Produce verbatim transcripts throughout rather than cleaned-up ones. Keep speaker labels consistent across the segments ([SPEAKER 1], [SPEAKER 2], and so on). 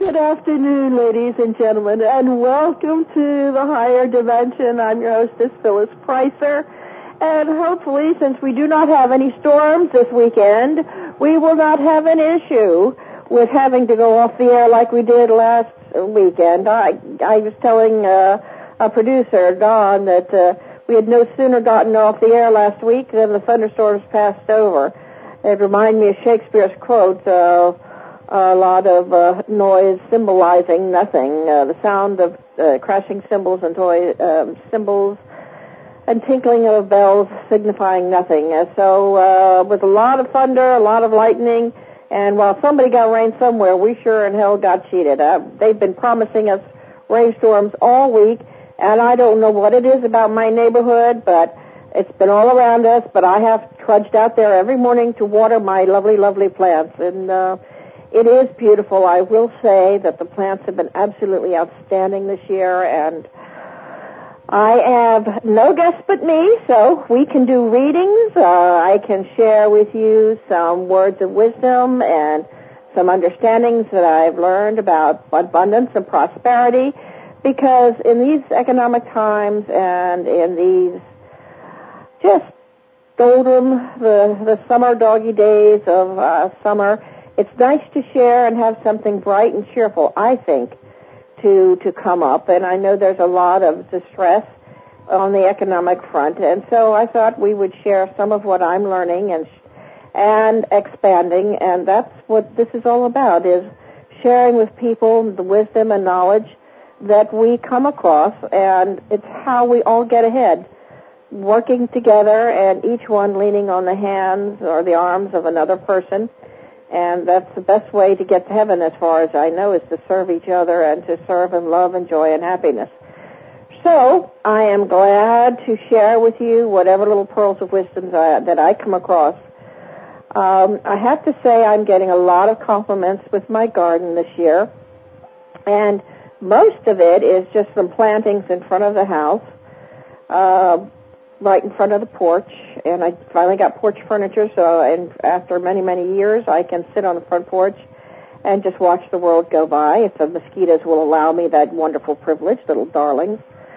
[SPEAKER 1] Good afternoon, ladies and gentlemen, and welcome to the Higher Dimension. I'm your hostess, Phyllis Pricer, and hopefully, since we do not have any storms this weekend, we will not have an issue with having to go off the air like we did last weekend. I, I was telling uh, a producer, Don, that uh, we had no sooner gotten off the air last week than the thunderstorms passed over. It reminded me of Shakespeare's quote, uh, a lot of uh, noise symbolizing nothing, uh, the sound of uh, crashing cymbals and toy um, cymbals and tinkling of bells signifying nothing. Uh, so uh, with a lot of thunder, a lot of lightning, and while somebody got rain somewhere, we sure in hell got cheated. Uh, they've been promising us rainstorms all week, and I don't know what it is about my neighborhood, but it's been all around us, but I have trudged out there every morning to water my lovely, lovely plants, and uh, it is beautiful. I will say that the plants have been absolutely outstanding this year, and I have no guests but me, so we can do readings. Uh, I can share with you some words of wisdom and some understandings that I've learned about abundance and prosperity, because in these economic times and in these just golden, the, the summer doggy days of uh, summer, it's nice to share and have something bright and cheerful, I think, to to come up. And I know there's a lot of distress on the economic front. And so I thought we would share some of what I'm learning and and expanding. And that's what this is all about, is sharing with people the wisdom and knowledge that we come across. And it's how we all get ahead, working together and each one leaning on the hands or the arms of another person. And that's the best way to get to heaven, as far as I know, is to serve each other and to serve in love and joy and happiness. So I am glad to share with you whatever little pearls of wisdom I, that I come across. Um, I have to say I'm getting a lot of compliments with my garden this year, and most of it is just some plantings in front of the house, uh, right in front of the porch, and I finally got porch furniture, so and after many, many years, I can sit on the front porch and just watch the world go by, if the mosquitoes will allow me that wonderful privilege, little darlings.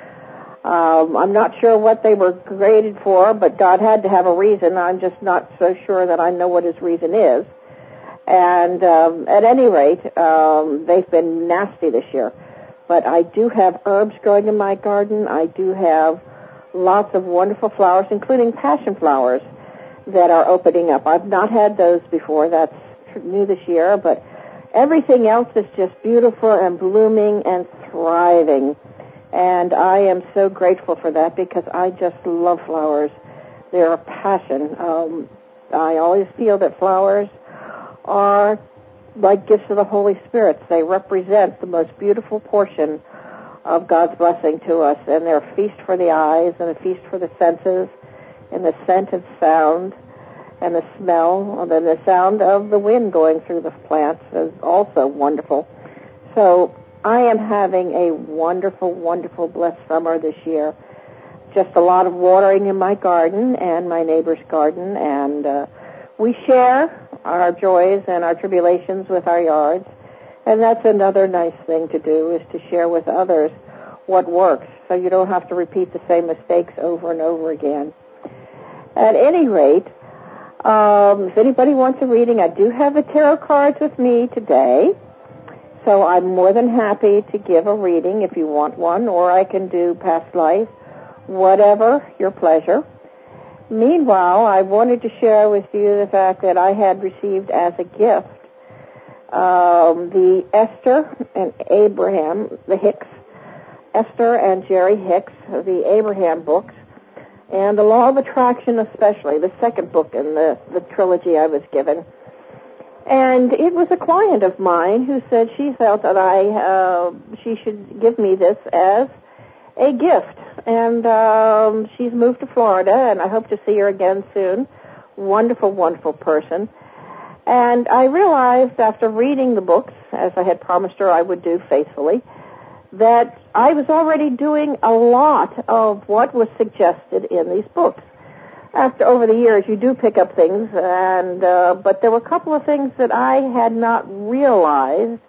[SPEAKER 1] Um, I'm not sure what they were created for, but God had to have a reason. I'm just not so sure that I know what his reason is. And um, at any rate, um, they've been nasty this year. But I do have herbs growing in my garden. I do have lots of wonderful flowers, including passion flowers, that are opening up. I've not had those before. That's new this year, but everything else is just beautiful and blooming and thriving. And I am so grateful for that, because I just love flowers. They're a passion. Um, I always feel that flowers are like gifts of the Holy Spirit. They represent the most beautiful portion of God's blessing to us, and they're a feast for the eyes and a feast for the senses, and the scent of sound and the smell, and then the sound of the wind going through the plants is also wonderful. So I am having a wonderful, wonderful, blessed summer this year. Just a lot of watering in my garden and my neighbor's garden, and uh, we share our joys and our tribulations with our yards. And that's another nice thing to do, is to share with others what works, so you don't have to repeat the same mistakes over and over again. At any rate, um, if anybody wants a reading, I do have the tarot cards with me today, so I'm more than happy to give a reading if you want one, or I can do past life, whatever your pleasure. Meanwhile, I wanted to share with you the fact that I had received as a gift Um, the Esther and Abraham, the Hicks, Esther and Jerry Hicks, the Abraham books, and the Law of Attraction especially, the second book in the, the trilogy I was given. And it was a client of mine who said she felt that I, uh, she should give me this as a gift. And um, she's moved to Florida, and I hope to see her again soon. Wonderful, wonderful person. And I realized after reading the books, as I had promised her I would do faithfully, that I was already doing a lot of what was suggested in these books. After over the years, you do pick up things, and uh, but there were a couple of things that I had not realized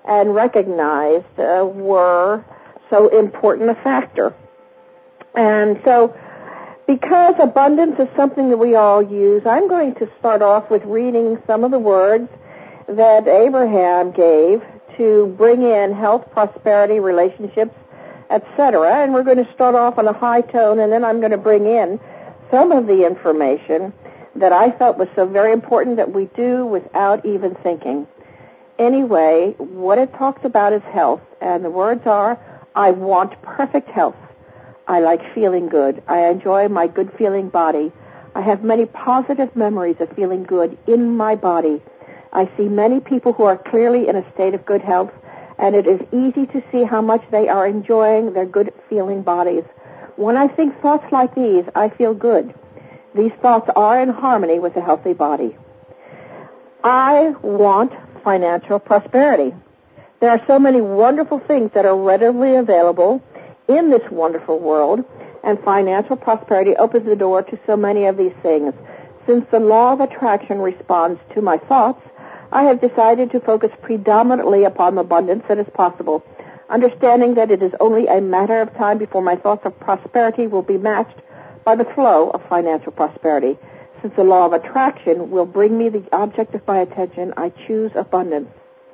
[SPEAKER 1] and recognized uh, were so important a factor. And so, because abundance is something that we all use, I'm going to start off with reading some of the words that Abraham gave to bring in health, prosperity, relationships, et cetera. And we're going to start off on a high tone, and then I'm going to bring in some of the information that I felt was so very important that we do without even thinking. Anyway, what it talks about is health, and the words are, I want perfect health. I like feeling good. I enjoy my good-feeling body. I have many positive memories of feeling good in my body. I see many people who are clearly in a state of good health, and it is easy to see how much they are enjoying their good-feeling bodies. When I think thoughts like these, I feel good. These thoughts are in harmony with a healthy body. I want financial prosperity. There are so many wonderful things that are readily available in this wonderful world, and financial prosperity opens the door to so many of these things. Since the law of attraction responds to my thoughts, I have decided to focus predominantly upon the abundance that is possible, understanding that it is only a matter of time before my thoughts of prosperity will be matched by the flow of financial prosperity. Since the law of attraction will bring me the object of my attention, I choose abundance.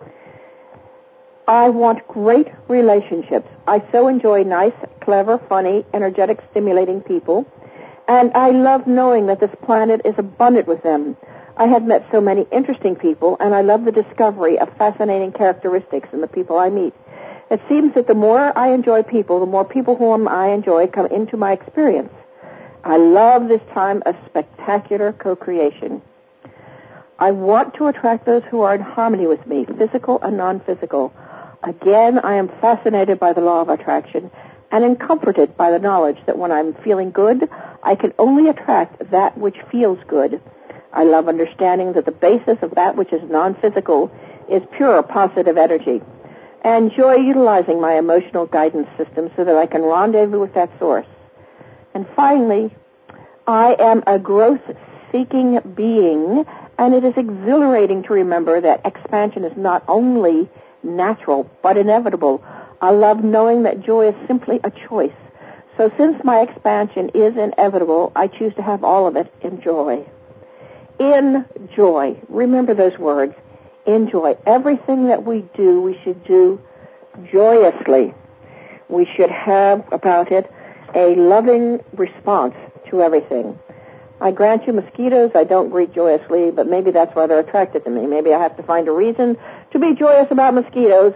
[SPEAKER 1] I want great relationships. I so enjoy nice, clever, funny, energetic, stimulating people, and I love knowing that this planet is abundant with them. I have met so many interesting people, and I love the discovery of fascinating characteristics in the people I meet. It seems that the more I enjoy people, the more people whom I enjoy come into my experience. I love this time of spectacular co-creation. I want to attract those who are in harmony with me, physical and non-physical. Again, I am fascinated by the law of attraction and am comforted by the knowledge that when I'm feeling good, I can only attract that which feels good. I love understanding that the basis of that which is non-physical is pure positive energy. I enjoy utilizing my emotional guidance system so that I can rendezvous with that source. And finally, I am a growth-seeking being, and it is exhilarating to remember that expansion is not only natural but inevitable. I love knowing that joy is simply a choice. So since my expansion is inevitable, I choose to have all of it in joy. In joy. Remember those words. Enjoy. Everything that we do, we should do joyously. We should have about it a loving response to everything. I grant you mosquitoes I don't greet joyously, but maybe that's why they're attracted to me. Maybe I have to find a reason to be joyous about mosquitoes.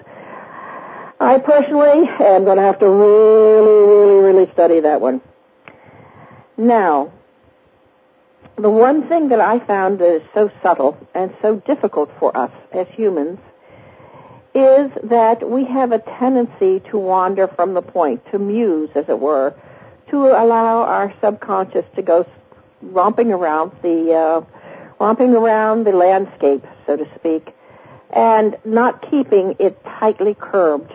[SPEAKER 1] I personally am going to have to really, really, really study that one. Now, the one thing that I found that is so subtle and so difficult for us as humans is that we have a tendency to wander from the point, to muse, as it were, to allow our subconscious to go romping around the uh, romping around the landscape, so to speak, and not keeping it tightly curbed.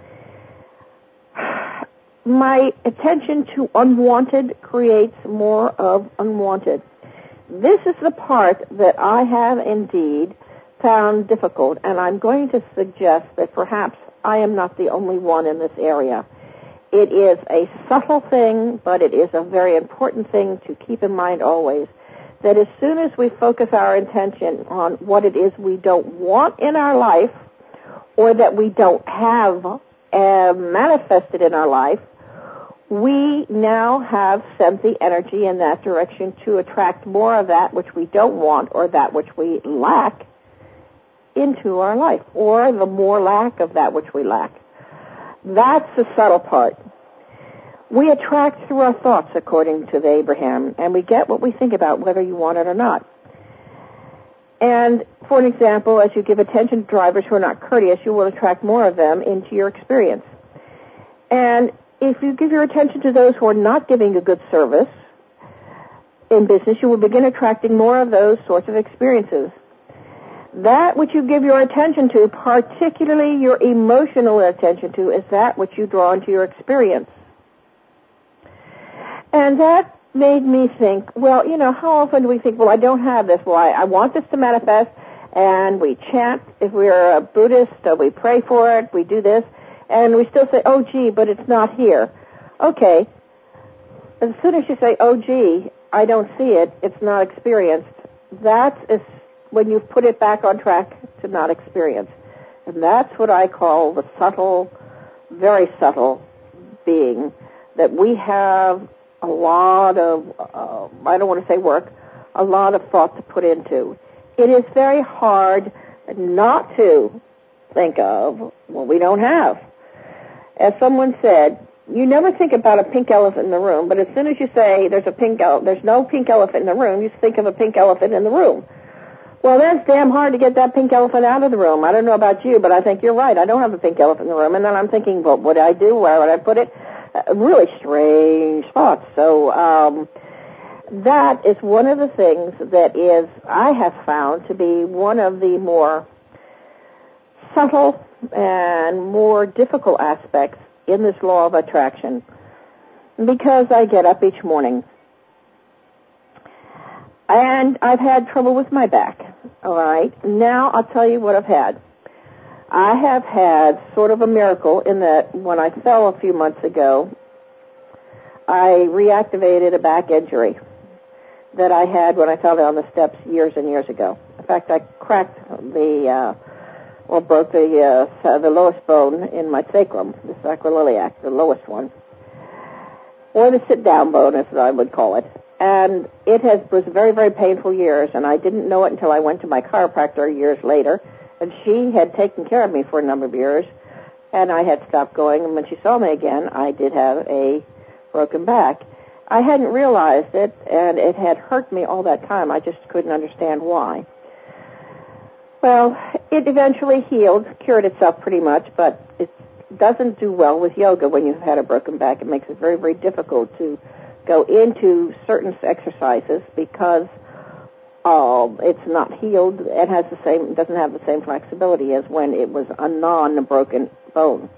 [SPEAKER 1] My attention to unwanted creates more of unwanted. This is the part that I have indeed found difficult, and I'm going to suggest that perhaps I am not the only one in this area. It is a subtle thing, but it is a very important thing to keep in mind always, that as soon as we focus our attention on what it is we don't want in our life, or that we don't have uh, manifested in our life, we now have sent the energy in that direction to attract more of that which we don't want or that which we lack into our life, or the more lack of that which we lack. That's the subtle part. We attract through our thoughts, according to the Abraham, and we get what we think about, whether you want it or not. And, for an example, as you give attention to drivers who are not courteous, you will attract more of them into your experience. And if you give your attention to those who are not giving a good service in business, you will begin attracting more of those sorts of experiences. That which you give your attention to, particularly your emotional attention to, is that which you draw into your experience. And that made me think, well, you know, how often do we think, well, I don't have this, well, I, I want this to manifest, and we chant. If we're a Buddhist, uh, we pray for it, we do this, and we still say, oh, gee, but it's not here. Okay. As soon as you say, oh, gee, I don't see it, it's not experienced, that is when you've put it back on track to not experience. And that's what I call the subtle, very subtle being that we have a lot of, uh, I don't want to say work, a lot of thought to put into. It is very hard not to think of what we don't have. As someone said, you never think about a pink elephant in the room, but as soon as you say there's a pink ele- there's no pink elephant in the room, you think of a pink elephant in the room. Well, that's damn hard to get that pink elephant out of the room. I don't know about you, but I think you're right. I don't have a pink elephant in the room. And then I'm thinking, what would I do? Where would I put it? Uh, really strange thoughts. So um, that is one of the things that is, I have found to be one of the more subtle and more difficult aspects in this law of attraction, because I get up each morning and I've had trouble with my back. All right. Now I'll tell you what I've had. I have had sort of a miracle in that when I fell a few months ago, I reactivated a back injury that I had when I fell down the steps years and years ago. In fact, I cracked the, uh, or broke the, uh, the lowest bone in my sacrum, the sacroiliac, the lowest one, or the sit-down bone, as I would call it. And it has was very, very painful years, and I didn't know it until I went to my chiropractor years later, and she had taken care of me for a number of years, and I had stopped going, and when she saw me again, I did have a broken back. I hadn't realized it, and it had hurt me all that time. I just couldn't understand why. Well, it eventually healed, cured itself pretty much, but it doesn't do well with yoga when you've had a broken back. It makes it very, very difficult to go into certain exercises because um, it's not healed. It has the same, doesn't have the same flexibility as when it was a non-broken bone.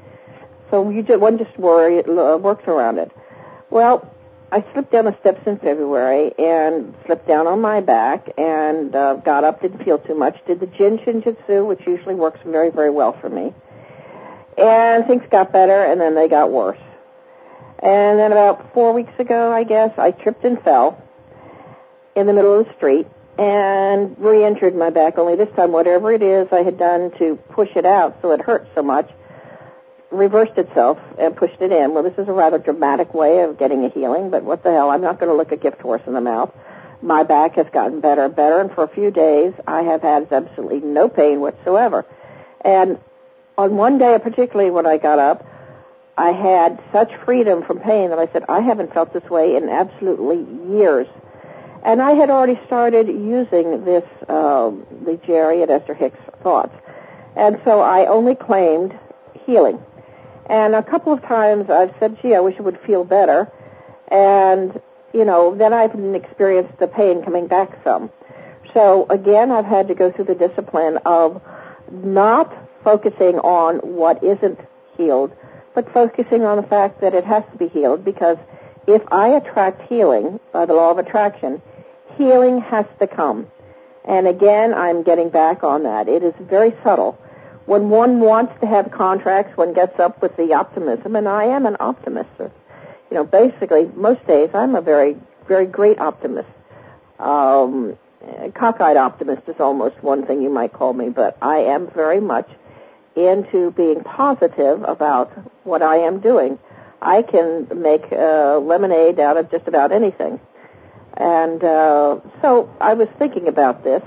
[SPEAKER 1] So you just, one just worry, uh, works around it. Well, I slipped down the steps in February and slipped down on my back and uh, got up, didn't feel too much, did the Jin Shin Jitsu, which usually works very, very well for me. And things got better, and then they got worse. And then about four weeks ago, I guess, I tripped and fell in the middle of the street and re-injured my back, only this time whatever it is I had done to push it out so it hurt so much reversed itself and pushed it in. Well, this is a rather dramatic way of getting a healing, but what the hell, I'm not going to look a gift horse in the mouth. My back has gotten better and better, and for a few days I have had absolutely no pain whatsoever. And on one day, particularly when I got up, I had such freedom from pain that I said, I haven't felt this way in absolutely years. And I had already started using this, uh, the Jerry and Esther Hicks thoughts. And so I only claimed healing. And a couple of times I've said, gee, I wish it would feel better. And, you know, then I've experienced the pain coming back some. So, again, I've had to go through the discipline of not focusing on what isn't healed, but focusing on the fact that it has to be healed, because if I attract healing by the law of attraction, healing has to come. And again, I'm getting back on that. It is very subtle. When one wants to have contracts, one gets up with the optimism, and I am an optimist. You know, basically, most days I'm a very, very great optimist. Um, cockeyed optimist is almost one thing you might call me, but I am very much into being positive about what I am doing. I can make uh, lemonade out of just about anything. And uh, so I was thinking about this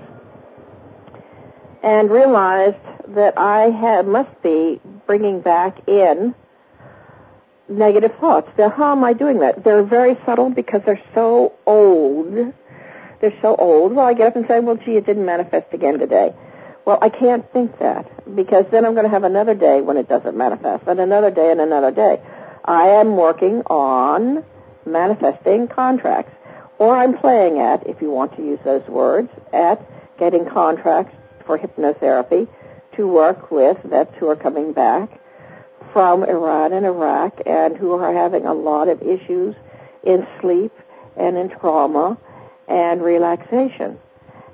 [SPEAKER 1] and realized that I have, must be bringing back in negative thoughts. Now, how am I doing that? They're very subtle because they're so old. They're so old. Well, I get up and say, well, gee, it didn't manifest again today. Well, I can't think that, because then I'm going to have another day when it doesn't manifest, and another day and another day. I am working on manifesting contracts, or I'm playing at, if you want to use those words, at getting contracts for hypnotherapy to work with vets who are coming back from Iran and Iraq and who are having a lot of issues in sleep and in trauma and relaxation.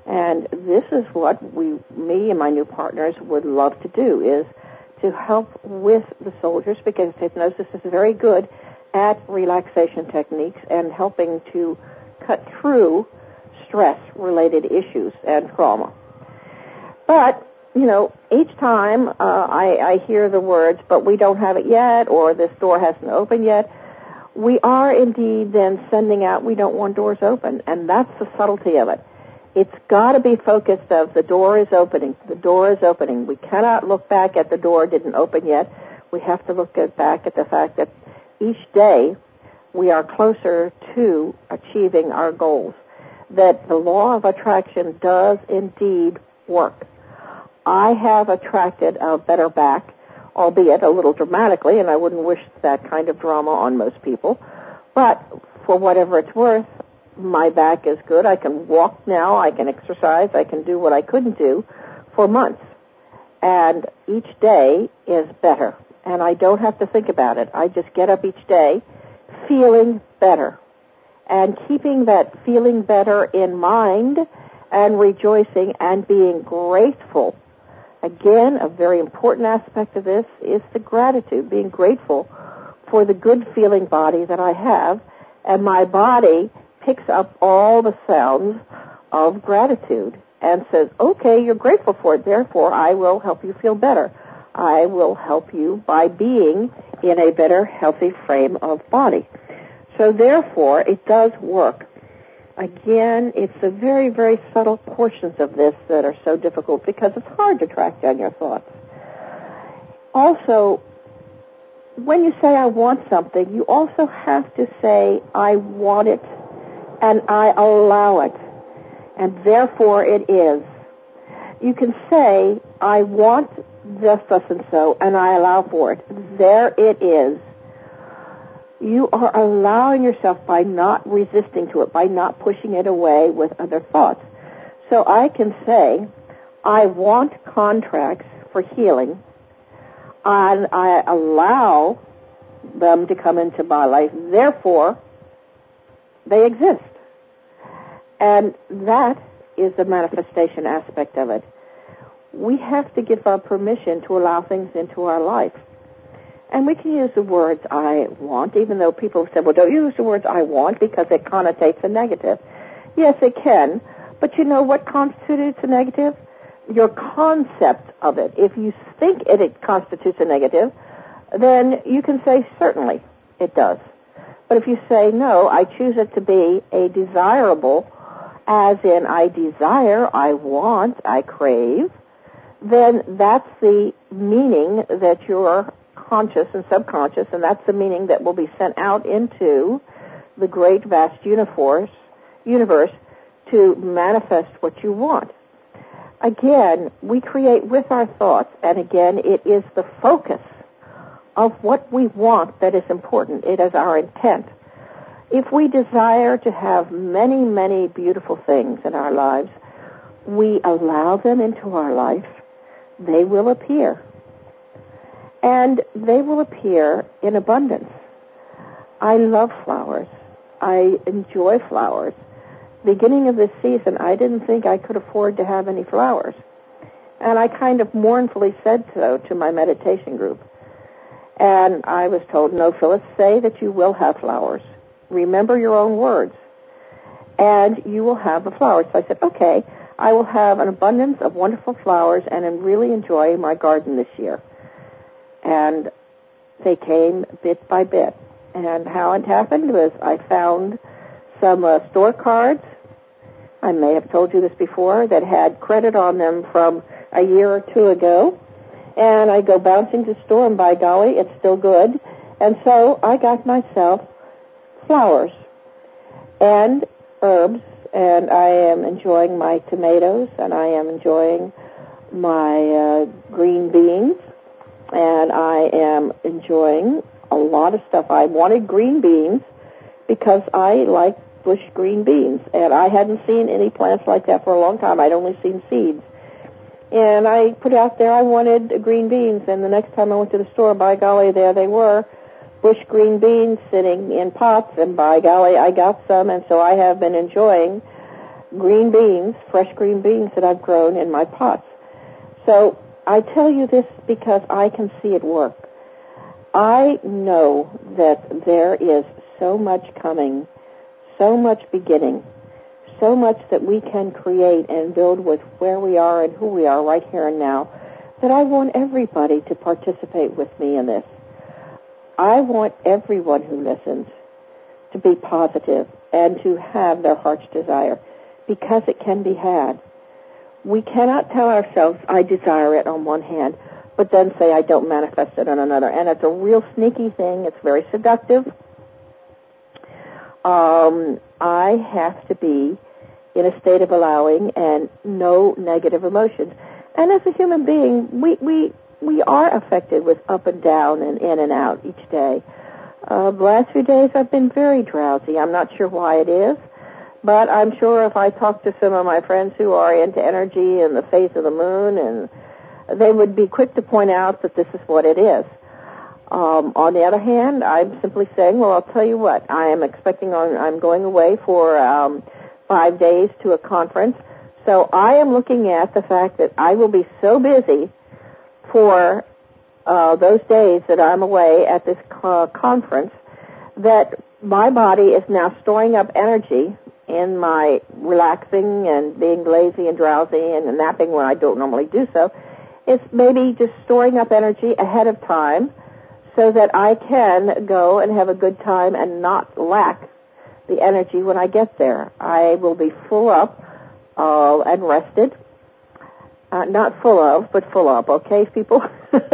[SPEAKER 1] And this is what we, me and my new partners would love to do, is to help with the soldiers, because hypnosis is very good at relaxation techniques and helping to cut through stress-related issues and trauma. But, you know, each time uh, I, I hear the words, but we don't have it yet, or this door hasn't opened yet, we are indeed then sending out, we don't want doors open, and that's the subtlety of it. It's got to be focused of the door is opening, the door is opening. We cannot look back at the door didn't open yet. We have to look at, back at the fact that each day we are closer to achieving our goals, that the law of attraction does indeed work. I have attracted a better back, albeit a little dramatically, and I wouldn't wish that kind of drama on most people, but for whatever it's worth, my back is good. I can walk now, I can exercise, I can do what I couldn't do for months. And each day is better. And I don't have to think about it. I just get up each day feeling better. And keeping that feeling better in mind and rejoicing and being grateful. Again, a very important aspect of this is the gratitude, being grateful for the good feeling body that I have, and my body picks up all the sounds of gratitude and says, okay, you're grateful for it, therefore I will help you feel better. I will help you by being in a better, healthy frame of body. So therefore, it does work. Again, it's the very, very subtle portions of this that are so difficult because it's hard to track down your thoughts. Also, when you say I want something, you also have to say I want it and I allow it, and therefore it is. You can say, I want this, thus and so, and I allow for it. There it is. You are allowing yourself by not resisting to it, by not pushing it away with other thoughts. So I can say, I want contracts for healing, and I allow them to come into my life. Therefore, they exist. And that is the manifestation aspect of it. We have to give our permission to allow things into our life. And we can use the words I want, even though people have said, well, don't use the words I want because it connotates a negative. Yes, it can. But you know what constitutes a negative? Your concept of it. If you think it, it constitutes a negative, then you can say certainly it does. But if you say no, I choose it to be a desirable, as in I desire, I want, I crave, then that's the meaning that you're conscious and subconscious, and that's the meaning that will be sent out into the great vast universe, universe to manifest what you want. Again, we create with our thoughts, and again, it is the focus of what we want that is important. It is our intent. If we desire to have many, many beautiful things in our lives, we allow them into our life, they will appear. And they will appear in abundance. I love flowers. I enjoy flowers. Beginning of this season, I didn't think I could afford to have any flowers. And I kind of mournfully said so to my meditation group. And I was told, no, Phyllis, say that you will have flowers. Remember your own words. And you will have the flowers. So I said, okay, I will have an abundance of wonderful flowers and I'm really enjoying my garden this year. And they came bit by bit. And how it happened was I found some uh, store cards, I may have told you this before, that had credit on them from a year or two ago. And I go bouncing to the store and by golly, it's still good. And so I got myself flowers and herbs, and I am enjoying my tomatoes, and I am enjoying my uh, green beans, and I am enjoying a lot of stuff. I wanted green beans because I like bush green beans, and I hadn't seen any plants like that for a long time. I'd only seen seeds. And I put out there I wanted green beans, and the next time I went to the store, by golly, there they were, bush green beans sitting in pots, and by golly, I got some, and so I have been enjoying green beans, fresh green beans that I've grown in my pots. So I tell you this because I can see it work. I know that there is so much coming, so much beginning, so much that we can create and build with where we are and who we are right here and now, that I want everybody to participate with me in this. I want everyone who listens to be positive and to have their heart's desire, because it can be had. We cannot tell ourselves, I desire it on one hand, but then say I don't manifest it on another. And it's a real sneaky thing. It's very seductive. Um, I have to be in a state of allowing and no negative emotions. And as a human being, we, we, we are affected with up and down and in and out each day. Uh, the last few days I've been very drowsy. I'm not sure why it is, but I'm sure if I talk to some of my friends who are into energy and the phase of the moon, and they would be quick to point out that this is what it is. Um, on the other hand, I'm simply saying, well, I'll tell you what, I am expecting on, I'm going away for um, five days to a conference, so I am looking at the fact that I will be so busy for uh, those days that I'm away at this uh, conference that my body is now storing up energy in my relaxing and being lazy and drowsy and napping when I don't normally do so. It's maybe just storing up energy ahead of time so that I can go and have a good time and not lack the energy when I get there. I will be full up uh, and rested. Uh, not full of, but full up, okay, people?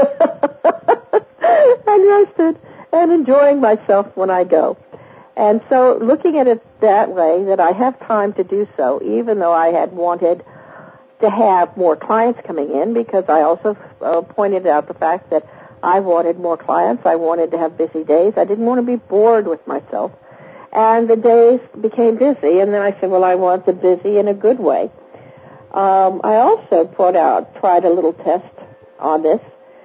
[SPEAKER 1] And rested and enjoying myself when I go. And so looking at it that way, that I have time to do so, even though I had wanted to have more clients coming in, because I also uh, pointed out the fact that I wanted more clients. I wanted to have busy days. I didn't want to be bored with myself. And the days became busy, and then I said, well, I want the busy in a good way. Um, I also put out, tried a little test on this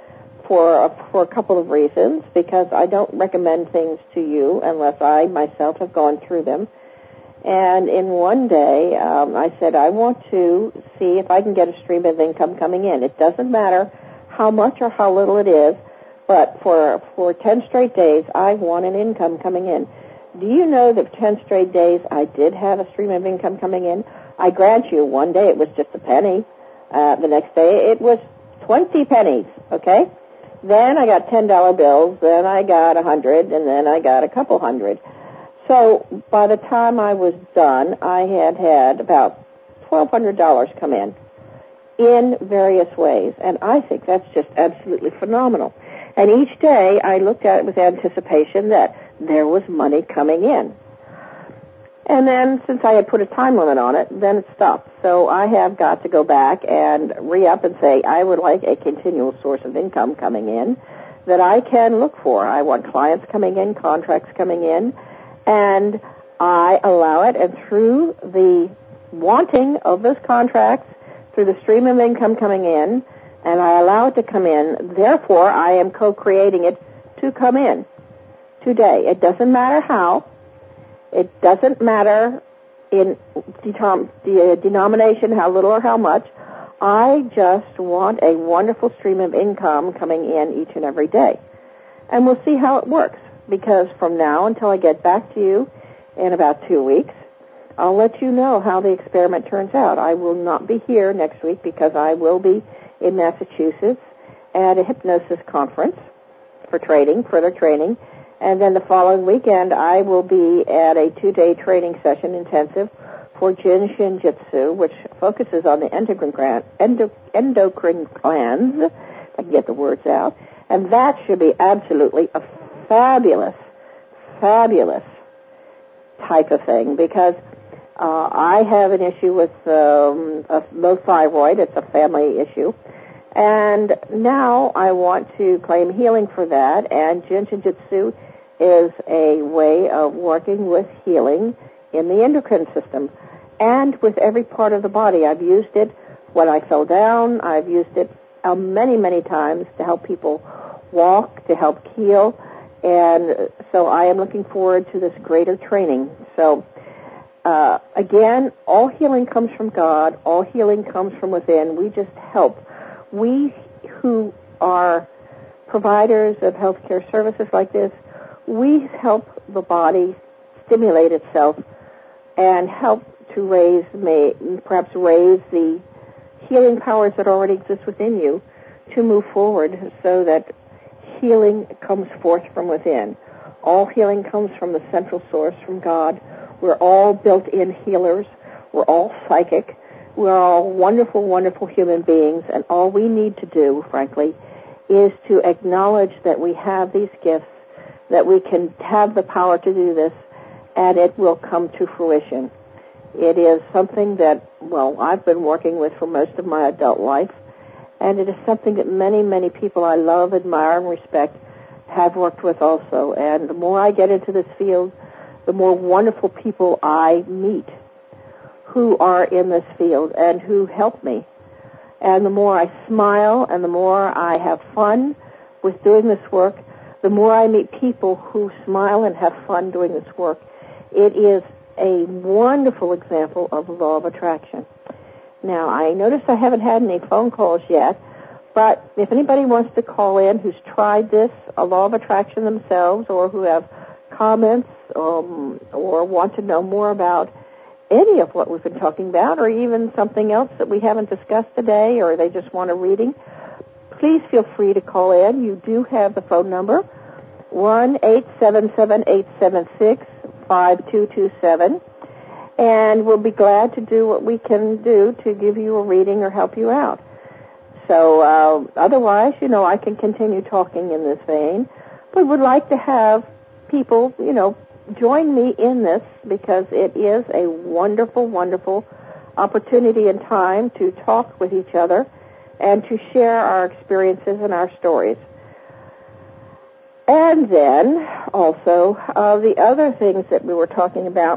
[SPEAKER 1] for a, for a couple of reasons, because I don't recommend things to you unless I myself have gone through them. And in one day, um, I said, I want to see if I can get a stream of income coming in. It doesn't matter how much or how little it is, but for for ten straight days, I want an income coming in. Do you know that ten straight days I did have a stream of income coming in? I grant you, one day it was just a penny. Uh, the next day it was twenty pennies, okay? Then I got ten dollar bills, then I got a hundred, and then I got a couple hundred. So by the time I was done, I had had about twelve hundred dollars come in, in various ways. And I think that's just absolutely phenomenal. And each day I looked at it with anticipation that there was money coming in. And then, since I had put a time limit on it, then it stopped. So I have got to go back and re-up and say, I would like a continual source of income coming in that I can look for. I want clients coming in, contracts coming in, and I allow it. And through the wanting of those contracts, through the stream of income coming in, and I allow it to come in, therefore I am co-creating it to come in today. It doesn't matter how. It doesn't matter in detom- the denomination, how little or how much. I just want a wonderful stream of income coming in each and every day. And we'll see how it works, because from now until I get back to you in about two weeks, I'll let you know how the experiment turns out. I will not be here next week because I will be in Massachusetts at a hypnosis conference for training, further training. And then the following weekend, I will be at a two-day training session intensive for Jin Shin Jitsu, which focuses on the endocrine, gland, endo, endocrine glands, if I can get the words out. And that should be absolutely a fabulous, fabulous type of thing, because uh, I have an issue with um, a low thyroid. It's a family issue. And now I want to claim healing for that, and Jin Shin Jitsu is a way of working with healing in the endocrine system and with every part of the body. I've used it when I fell down. I've used it uh, many, many times to help people walk, to help heal, and so I am looking forward to this greater training. So uh, again, all healing comes from God. All healing comes from within. We just help. We who are providers of healthcare services like this, we help the body stimulate itself and help to raise, may, perhaps raise the healing powers that already exist within you to move forward so that healing comes forth from within. All healing comes from the central source, from God. We're all built-in healers. We're all psychic. We're all wonderful, wonderful human beings, and all we need to do, frankly, is to acknowledge that we have these gifts, that we can have the power to do this, and it will come to fruition. It is something that, well, I've been working with for most of my adult life, and it is something that many, many people I love, admire, and respect have worked with also. And the more I get into this field, the more wonderful people I meet who are in this field and who help me. And the more I smile and the more I have fun with doing this work, the more I meet people who smile and have fun doing this work. It is a wonderful example of the law of attraction. Now, I notice I haven't had any phone calls yet, but if anybody wants to call in who's tried this, a law of attraction themselves, or who have comments um, or want to know more about any of what we've been talking about, or even something else that we haven't discussed today, or they just want a reading, please feel free to call in. You do have the phone number, one eight seven seven, eight seven six, five two two seven, and we'll be glad to do what we can do to give you a reading or help you out. So uh, otherwise, you know, I can continue talking in this vein, but would like to have people, you know, join me in this, because it is a wonderful, wonderful opportunity and time to talk with each other and to share our experiences and our stories. And then also uh, the other things that we were talking about,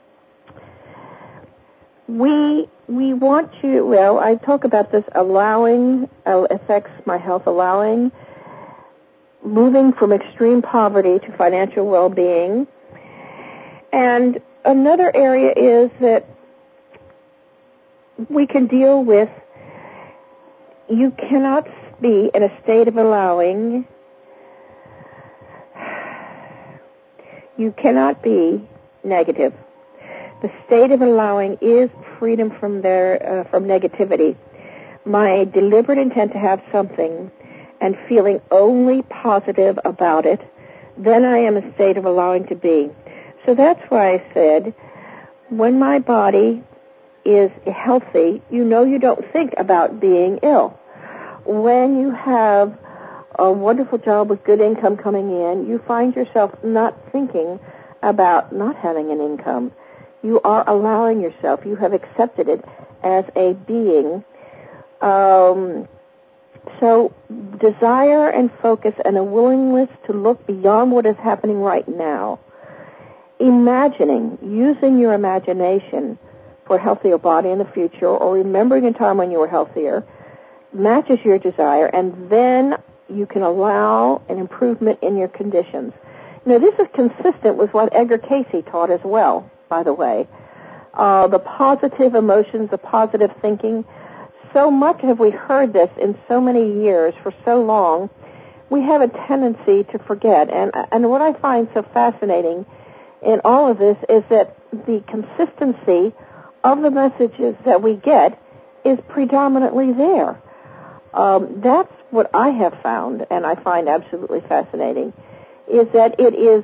[SPEAKER 1] we we want to, well, I talk about this allowing uh, affects my health, allowing moving from extreme poverty to financial well-being. And another area is that we can deal with, you cannot be in a state of allowing, you cannot be negative. The state of allowing is freedom from their, uh, from negativity. My deliberate intent to have something and feeling only positive about it, then I am a state of allowing to be. So that's why I said, when my body is healthy, you know you don't think about being ill. When you have a wonderful job with good income coming in, you find yourself not thinking about not having an income. You are allowing yourself, you have accepted it as a being. Um, so desire and focus and a willingness to look beyond what is happening right now. Imagining, using your imagination for a healthier body in the future, or remembering a time when you were healthier, matches your desire, and then you can allow an improvement in your conditions. Now, this is consistent with what Edgar Cayce taught as well, by the way. Uh, the positive emotions, the positive thinking. So much have we heard this in so many years, for so long, we have a tendency to forget. And, and what I find so fascinating in all of this is that the consistency of the messages that we get is predominantly there. Um, that's what I have found, and I find absolutely fascinating, is that it is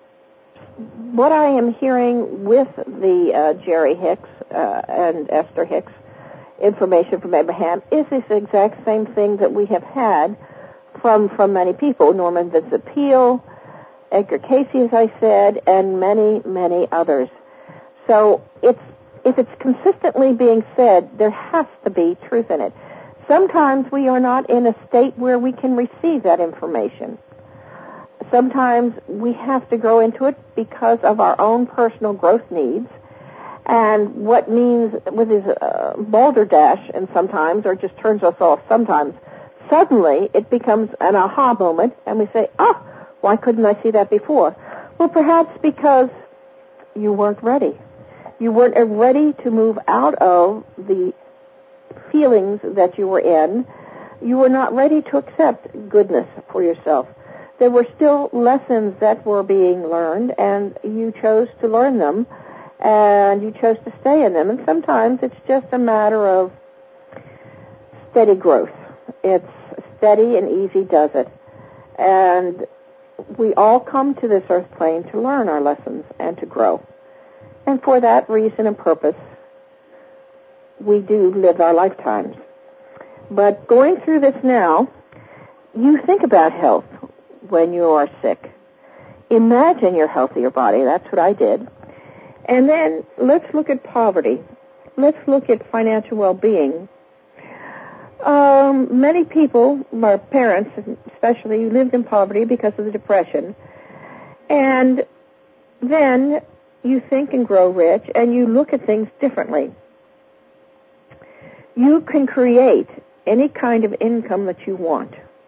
[SPEAKER 1] what I am hearing with the uh, Jerry Hicks uh, and Esther Hicks information from Abraham is this exact same thing that we have had from from many people, Norman Vincent Peale, Edgar Cayce, as I said, and many, many others. So it's, if it's consistently being said, there has to be truth in it. Sometimes we are not in a state where we can receive that information. Sometimes we have to grow into it because of our own personal growth needs, and what means with his uh, balderdash, and sometimes, or just turns us off sometimes, suddenly it becomes an aha moment, and we say, ah, why couldn't I see that before? Well, perhaps because you weren't ready. You weren't ready to move out of the feelings that you were in. You were not ready to accept goodness for yourself. There were still lessons that were being learned, and you chose to learn them, and you chose to stay in them. And sometimes it's just a matter of steady growth. It's steady and easy does it. And we all come to this earth plane to learn our lessons and to grow. And for that reason and purpose, we do live our lifetimes. But going through this now, you think about health when you are sick. Imagine your healthier body. That's what I did. And then let's look at poverty. Let's look at financial well-being. Um, many people, my parents especially, lived in poverty because of the Depression. And then you think and grow rich, and you look at things differently. You can create any kind of income that you want.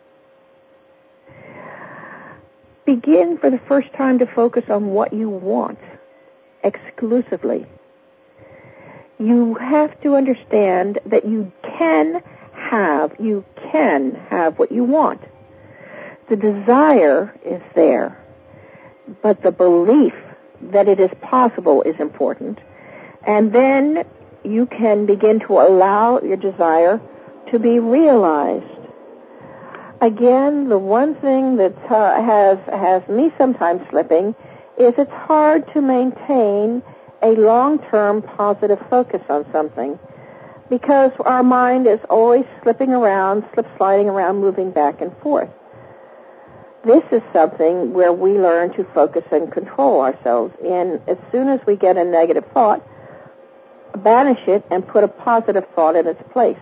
[SPEAKER 1] Begin for the first time to focus on what you want exclusively. You have to understand that you can have, you can have what you want. The desire is there, but the belief that it is possible is important. And then you can begin to allow your desire to be realized. Again, the one thing that uh, has has me sometimes slipping is it's hard to maintain a long-term positive focus on something because our mind is always slipping around, slip-sliding around, moving back and forth. This is something where we learn to focus and control ourselves. And as soon as we get a negative thought, banish it and put a positive thought in its place.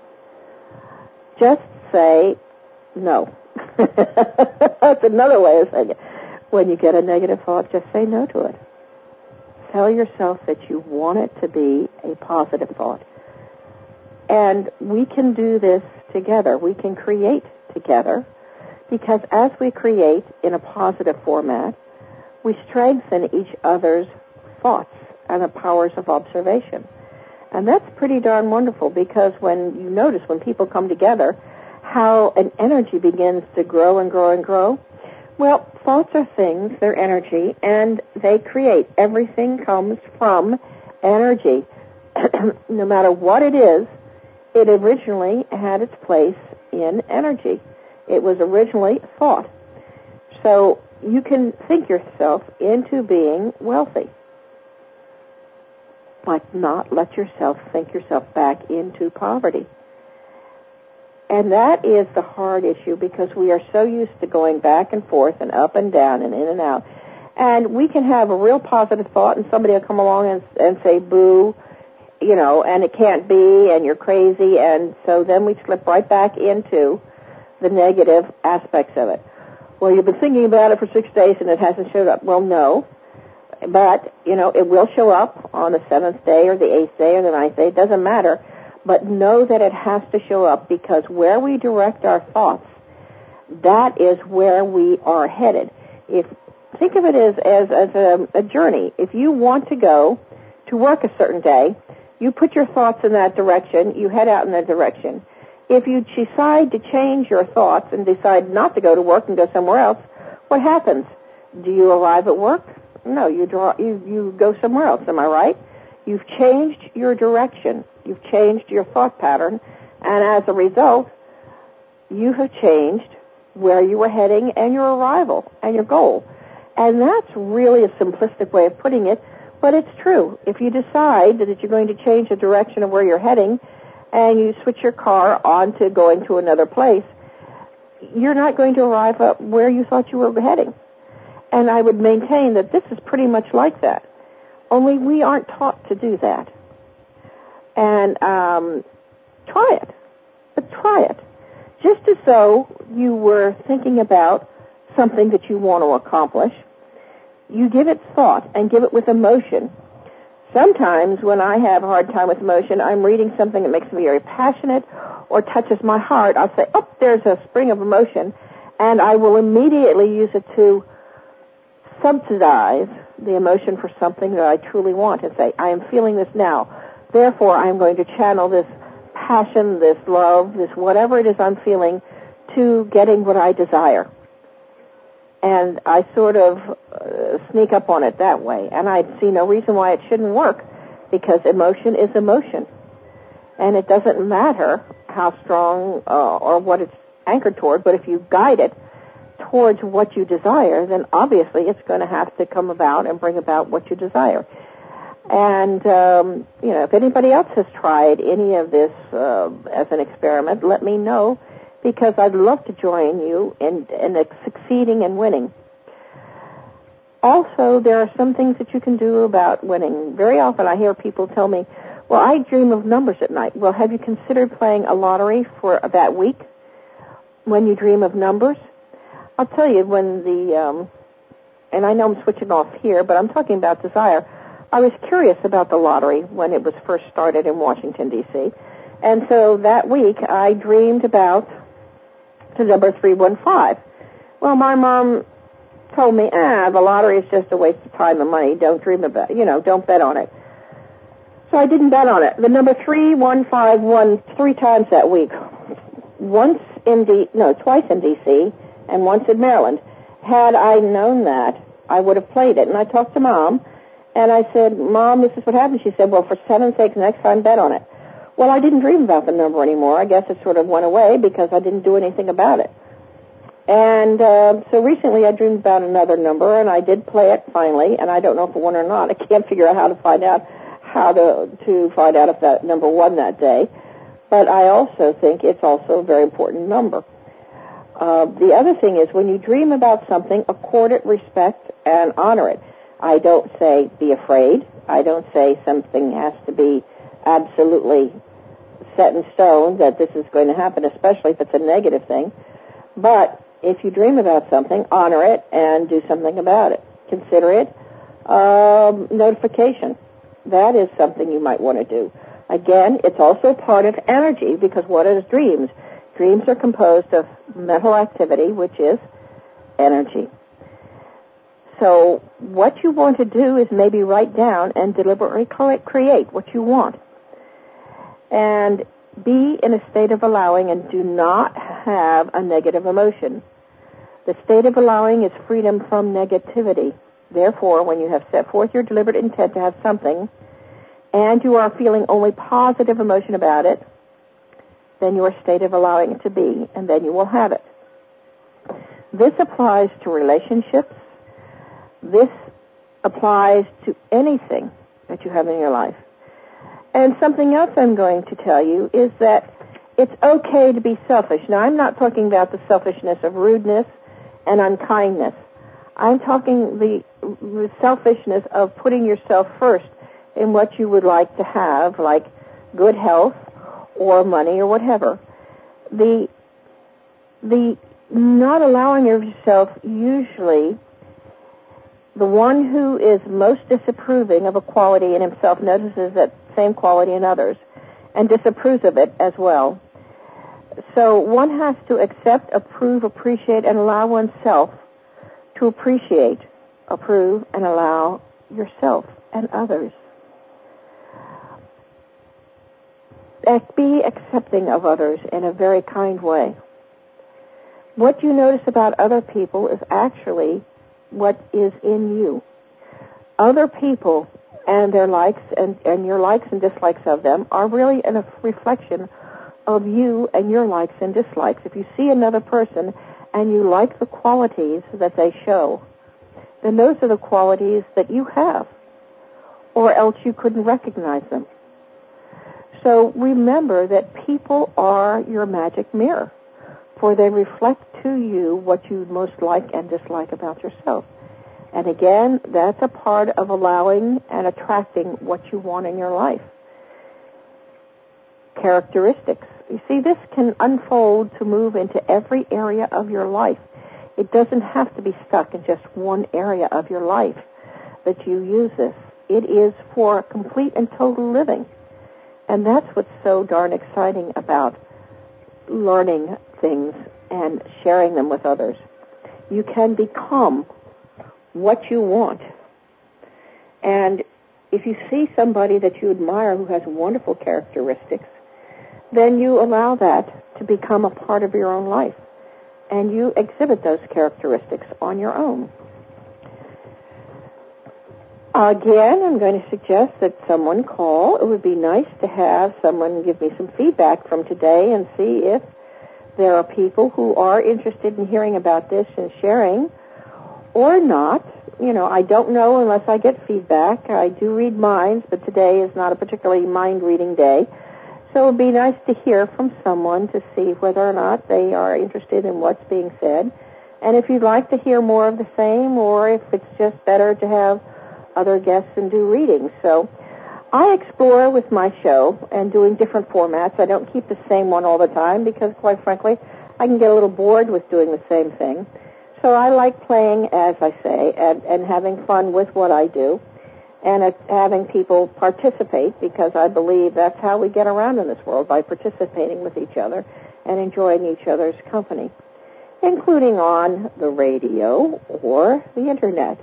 [SPEAKER 1] Just say no. That's another way of saying it. When you get a negative thought, just say no to it. Tell yourself that you want it to be a positive thought. And we can do this together. We can create together because as we create in a positive format, we strengthen each other's thoughts and the powers of observation. And that's pretty darn wonderful because when you notice when people come together, how an energy begins to grow and grow and grow. Well, thoughts are things, they're energy, and they create. Everything comes from energy. No matter what it is, it originally had its place in energy. It was originally thought. So you can think yourself into being wealthy, but not let yourself think yourself back into poverty. And that is the hard issue because we are so used to going back and forth and up and down and in and out. And we can have a real positive thought and somebody will come along and, and say, boo, you know, and it can't be and you're crazy. And so then we slip right back into the negative aspects of it. Well, you've been thinking about it for six days and it hasn't showed up. Well, no. But, you know, it will show up on the seventh day or the eighth day or the ninth day. It doesn't matter. But know that it has to show up because where we direct our thoughts, that is where we are headed. If think of it as, as, as a, a journey. If you want to go to work a certain day, you put your thoughts in that direction, you head out in that direction. If you decide to change your thoughts and decide not to go to work and go somewhere else, what happens? Do you arrive at work? No, you draw, you, you go somewhere else, am I right? You've changed your direction. You've changed your thought pattern, and as a result, you have changed where you were heading and your arrival and your goal. And that's really a simplistic way of putting it, but it's true. If you decide that you're going to change the direction of where you're heading and you switch your car on to going to another place, you're not going to arrive at where you thought you were heading. And I would maintain that this is pretty much like that. Only we aren't taught to do that. And um, try it. But try it. Just as though you were thinking about something that you want to accomplish, you give it thought and give it with emotion. Sometimes when I have a hard time with emotion, I'm reading something that makes me very passionate or touches my heart. I'll say, oh, there's a spring of emotion, and I will immediately use it to subsidize the emotion for something that I truly want and say, I am feeling this now. Therefore, I'm going to channel this passion, this love, this whatever it is I'm feeling to getting what I desire. And I sort of uh, sneak up on it that way. And I see no reason why it shouldn't work, because emotion is emotion. And it doesn't matter how strong uh, or what it's anchored toward, but if you guide it towards what you desire, then obviously it's going to have to come about and bring about what you desire. And, um, you know, if anybody else has tried any of this uh, as an experiment, let me know, because I'd love to join you in, in succeeding and winning. Also, there are some things that you can do about winning. Very often I hear people tell me, well, I dream of numbers at night. Well, have you considered playing a lottery for that week when you dream of numbers? I'll tell you, when the, um, and I know I'm switching off here, but I'm talking about desire. I was curious about the lottery when it was first started in Washington, D C, and so that week I dreamed about the number three one five. Well, my mom told me, ah, the lottery is just a waste of time and money. Don't dream about it. You know, don't bet on it. So I didn't bet on it. The number three one five won three times that week. Once in D, no, twice in D C and once in Maryland. Had I known that, I would have played it. And I talked to Mom, and I said, Mom, this is what happened. She said, well, for seven's sake, next time bet on it. Well, I didn't dream about the number anymore. I guess it sort of went away because I didn't do anything about it. And uh, so recently I dreamed about another number, and I did play it finally, and I don't know if it won or not. I can't figure out how to find out how to, to find out if that number won that day. But I also think it's also a very important number. Uh, the other thing is, when you dream about something, accord it respect and honor it. I don't say be afraid. I don't say something has to be absolutely set in stone that this is going to happen, especially if it's a negative thing. But if you dream about something, honor it and do something about it. Consider it um, notification. That is something you might want to do. Again, it's also part of energy, because what is dreams? Dreams are composed of mental activity, which is energy. So what you want to do is maybe write down and deliberately create what you want. And be in a state of allowing and do not have a negative emotion. The state of allowing is freedom from negativity. Therefore, when you have set forth your deliberate intent to have something, and you are feeling only positive emotion about it, then your state of allowing it to be, and then you will have it. This applies to relationships. This applies to anything that you have in your life. And something else I'm going to tell you is that it's okay to be selfish. Now, I'm not talking about the selfishness of rudeness and unkindness. I'm talking the, the selfishness of putting yourself first in what you would like to have, like good health or money or whatever. The the not allowing of yourself, usually the one who is most disapproving of a quality in himself notices that same quality in others and disapproves of it as well. So one has to accept, approve, appreciate, and allow oneself to appreciate, approve, and allow yourself and others. Be accepting of others in a very kind way. What you notice about other people is actually what is in you. Other people and their likes and, and your likes and dislikes of them are really a reflection of you and your likes and dislikes. If you see another person and you like the qualities that they show, then those are the qualities that you have, or else you couldn't recognize them. So remember that people are your magic mirror, for they reflect to you what you most like and dislike about yourself. And again, that's a part of allowing and attracting what you want in your life. Characteristics. You see, this can unfold to move into every area of your life. It doesn't have to be stuck in just one area of your life that you use this. It is for complete and total living. And that's what's so darn exciting about learning things and sharing them with others. You can become what you want And if you see somebody that you admire who has wonderful characteristics, then you allow that to become a part of your own life. And you exhibit those characteristics on your own. Again, I'm going to suggest that someone call. It would be nice to have someone give me some feedback from today and see if there are people who are interested in hearing about this and sharing or not. You know, I don't know unless I get feedback. I do read minds, but today is not a particularly mind-reading day. So it would be nice to hear from someone to see whether or not they are interested in what's being said. And if you'd like to hear more of the same, or if it's just better to have other guests and do readings. So I explore with my show and doing different formats. I don't keep the same one all the time because, quite frankly, I can get a little bored with doing the same thing. So I like playing, as I say, and, and having fun with what I do and uh, having people participate, because I believe that's how we get around in this world, by participating with each other and enjoying each other's company, including on the radio or the Internet.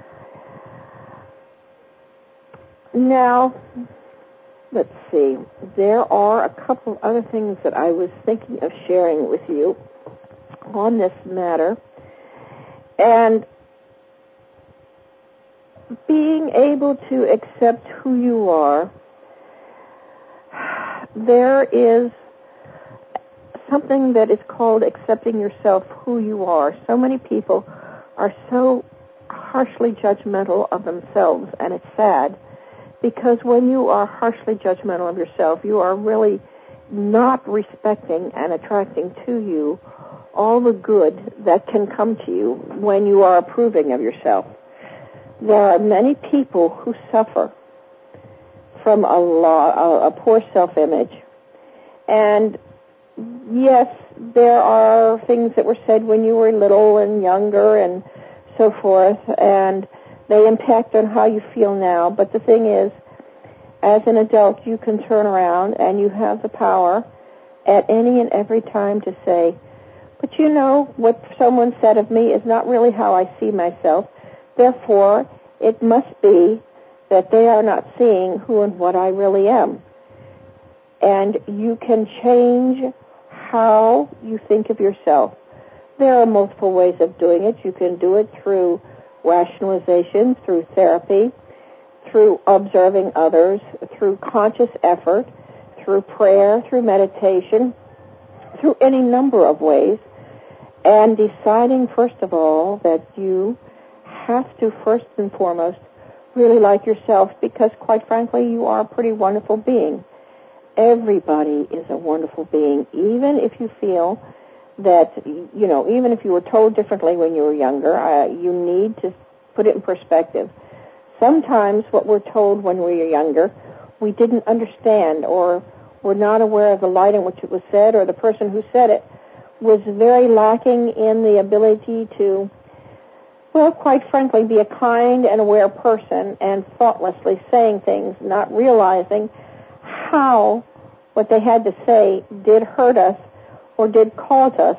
[SPEAKER 1] Now, let's see. There are a couple other things that I was thinking of sharing with you on this matter. And being able to accept who you are, there is something that is called accepting yourself who you are. So many people are so harshly judgmental of themselves, and it's sad. Because when you are harshly judgmental of yourself, you are really not respecting and attracting to you all the good that can come to you when you are approving of yourself. There are many people who suffer from a, law, a, a poor self-image. And yes, there are things that were said when you were little and younger and so forth, and they impact on how you feel now. But the thing is, as an adult, you can turn around and you have the power at any and every time to say, but you know, what someone said of me is not really how I see myself. Therefore, it must be that they are not seeing who and what I really am. And you can change how you think of yourself. There are multiple ways of doing it. You can do it through rationalization, through therapy, through observing others, through conscious effort, through prayer, through meditation, through any number of ways, and deciding, first of all, that you have to, first and foremost, really like yourself, because, quite frankly, you are a pretty wonderful being. Everybody is a wonderful being, even if you feel that, you know, even if you were told differently when you were younger, uh, you need to put it in perspective. Sometimes what we're told when we were younger, we didn't understand, or were not aware of the light in which it was said, or the person who said it was very lacking in the ability to, well, quite frankly, be a kind and aware person and thoughtlessly saying things, not realizing how what they had to say did hurt us or did cause us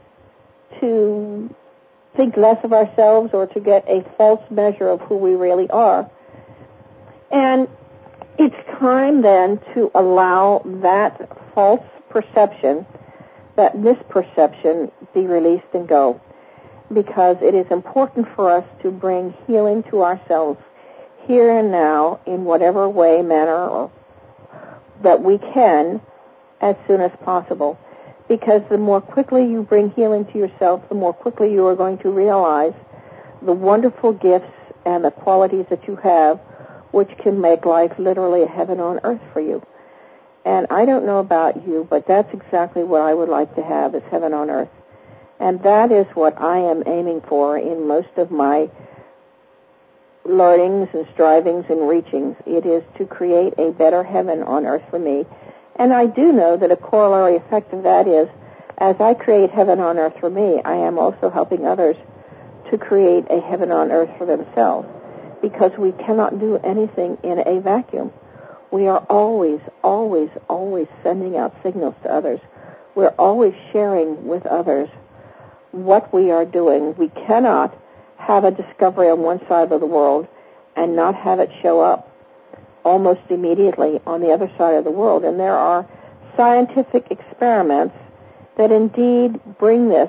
[SPEAKER 1] to think less of ourselves or to get a false measure of who we really are. And it's time then to allow that false perception, that misperception, be released and go. Because it is important for us to bring healing to ourselves here and now in whatever way, manner, or that we can as soon as possible. Because the more quickly you bring healing to yourself, the more quickly you are going to realize the wonderful gifts and the qualities that you have, which can make life literally a heaven on earth for you. And I don't know about you, but that's exactly what I would like to have, is heaven on earth. And that is what I am aiming for in most of my learnings and strivings and reachings. It is to create a better heaven on earth for me. And I do know that a corollary effect of that is, as I create heaven on earth for me, I am also helping others to create a heaven on earth for themselves. Because we cannot do anything in a vacuum. We are always, always, always sending out signals to others. We're always sharing with others what we are doing. We cannot have a discovery on one side of the world and not have it show up almost immediately on the other side of the world. And there are scientific experiments that indeed bring this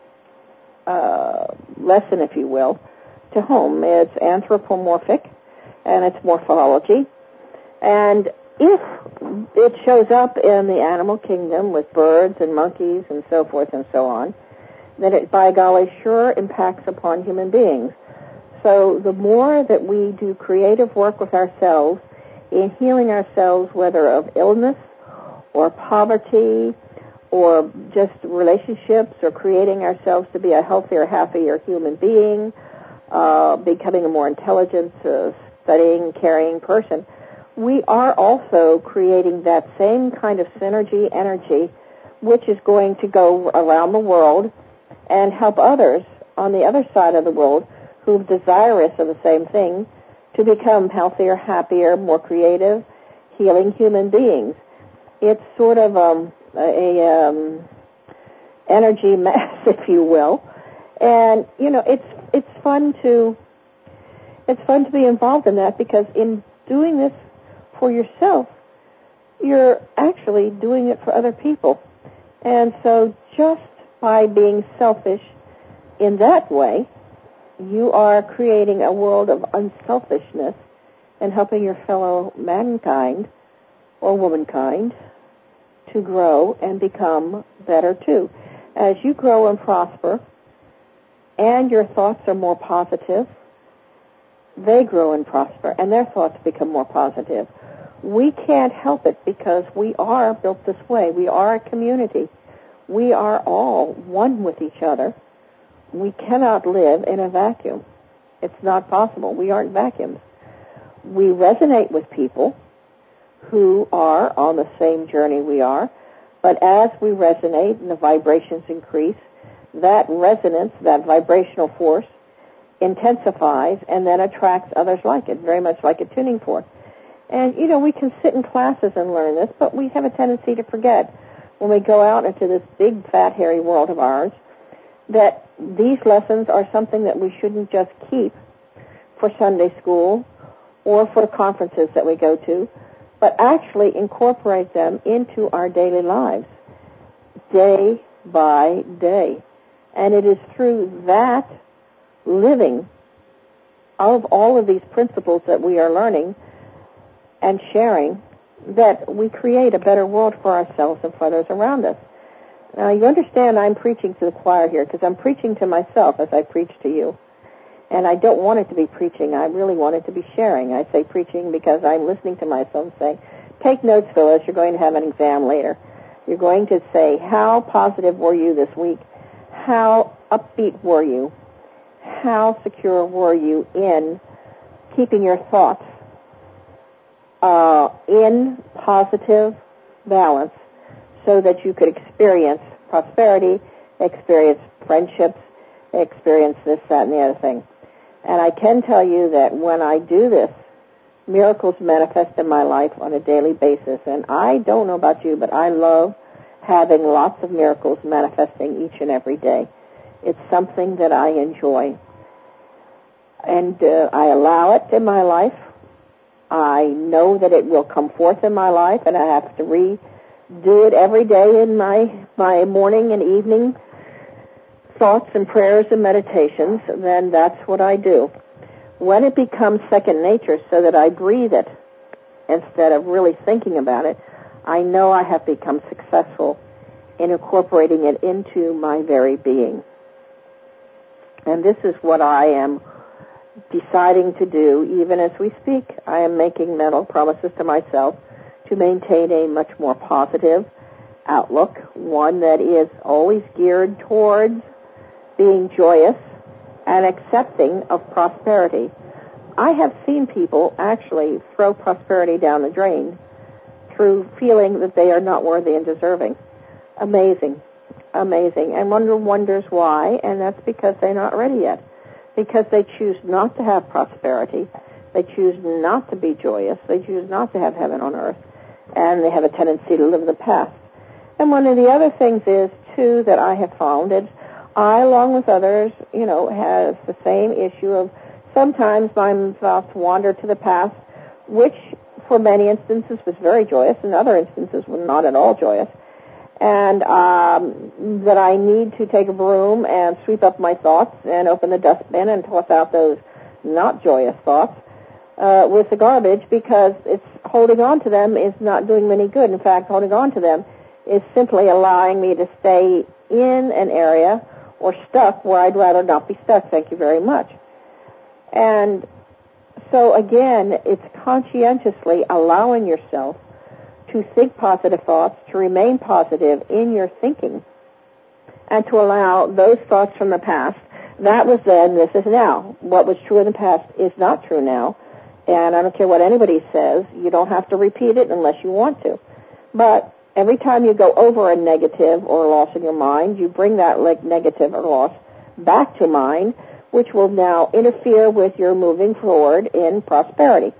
[SPEAKER 1] uh, lesson, if you will, to home. It's anthropomorphic, and it's morphology. And if it shows up in the animal kingdom with birds and monkeys and so forth and so on, then it, by golly, sure impacts upon human beings. So the more that we do creative work with ourselves in healing ourselves, whether of illness or poverty or just relationships or creating ourselves to be a healthier, happier human being, uh, becoming a more intelligent, uh, studying, caring person, we are also creating that same kind of synergy energy which is going to go around the world and help others on the other side of the world who are desirous of the same thing to become healthier, happier, more creative, healing human beings. It's sort of um, a um, energy mass, if you will, and you know it's it's fun to it's fun to be involved in that, because in doing this for yourself, you're actually doing it for other people. And so just by being selfish in that way, you are creating a world of unselfishness and helping your fellow mankind or womankind to grow and become better too. As you grow and prosper and your thoughts are more positive, they grow and prosper and their thoughts become more positive. We can't help it because we are built this way. We are a community. We are all one with each other. We cannot live in a vacuum. It's not possible. We aren't vacuums. We resonate with people who are on the same journey we are, but as we resonate and the vibrations increase, that resonance, that vibrational force, intensifies and then attracts others like it, very much like a tuning fork. And, you know, we can sit in classes and learn this, but we have a tendency to forget when we go out into this big, fat, hairy world of ours that these lessons are something that we shouldn't just keep for Sunday school or for conferences that we go to, but actually incorporate them into our daily lives, day by day. And it is through that living of all of these principles that we are learning and sharing that we create a better world for ourselves and for those around us. Now, you understand I'm preaching to the choir here because I'm preaching to myself as I preach to you. And I don't want it to be preaching. I really want it to be sharing. I say preaching because I'm listening to myself saying, take notes, Phyllis. You're going to have an exam later. You're going to say, how positive were you this week? How upbeat were you? How secure were you in keeping your thoughts uh, in positive balance so that you could experience prosperity, experience friendships, experience this, that, and the other thing. And I can tell you that when I do this, miracles manifest in my life on a daily basis. And I don't know about you, but I love having lots of miracles manifesting each and every day. It's something that I enjoy. And uh, I allow it in my life. I know that it will come forth in my life, and I have to redo it every day in my, my morning and evening thoughts and prayers and meditations. Then that's what I do. When it becomes second nature so that I breathe it instead of really thinking about it, I know I have become successful in incorporating it into my very being. And this is what I am deciding to do even as we speak. I am making mental promises to myself to maintain a much more positive outlook, one that is always geared towards being joyous and accepting of prosperity. I have seen people actually throw prosperity down the drain through feeling that they are not worthy and deserving. Amazing. Amazing. And one wonders why, and that's because they're not ready yet. Because they choose not to have prosperity. They choose not to be joyous. They choose not to have heaven on earth. And they have a tendency to live the past. And one of the other things is, too, that I have found is I, along with others, you know, has the same issue of sometimes my thoughts wander to the past, which for many instances was very joyous, and other instances were not at all joyous, and um, that I need to take a broom and sweep up my thoughts and open the dustbin and toss out those not joyous thoughts uh, with the garbage, because it's holding on to them is not doing me any good. In fact, holding on to them is simply allowing me to stay in an area or stuck where I'd rather not be stuck. Thank you very much. And so, again, it's conscientiously allowing yourself to think positive thoughts, to remain positive in your thinking, and to allow those thoughts from the past. That was then, this is now. What was true in the past is not true now. And I don't care what anybody says, you don't have to repeat it unless you want to. But every time you go over a negative or a loss in your mind, you bring that like negative or loss back to mind, which will now interfere with your moving forward in prosperity.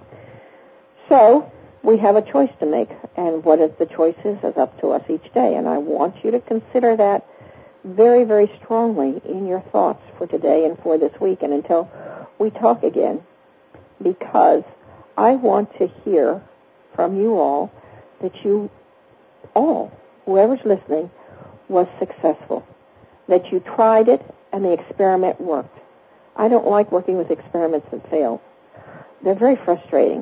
[SPEAKER 1] So we have a choice to make, and what is the choice is is up to us each day. And I want you to consider that very, very strongly in your thoughts for today and for this week and until we talk again, because I want to hear from you all that you all, whoever's listening, was successful, that you tried it and the experiment worked. I don't like working with experiments that fail. They're very frustrating.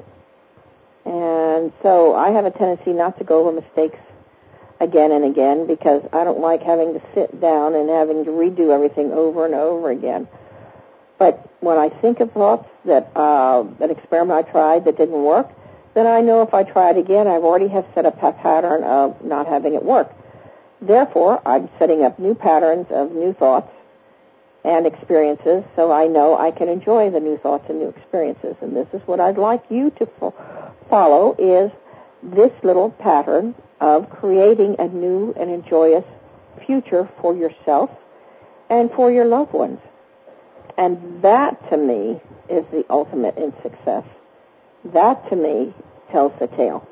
[SPEAKER 1] And so I have a tendency not to go over mistakes again and again, because I don't like having to sit down and having to redo everything over and over again. But when I think of thoughts that uh, an experiment I tried that didn't work, then I know if I try it again, I've already have set up a pattern of not having it work. Therefore, I'm setting up new patterns of new thoughts and experiences, so I know I can enjoy the new thoughts and new experiences. And this is what I'd like you to fo- follow, is this little pattern of creating a new and a joyous future for yourself and for your loved ones. And that, to me, is the ultimate in success. That, to me, tells the tale.